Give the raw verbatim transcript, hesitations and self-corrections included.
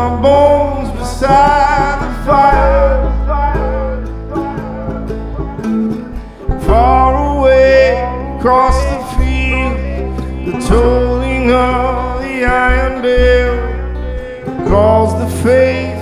our bones beside the fire. Far away across the field, the tolling of the iron bell calls the faith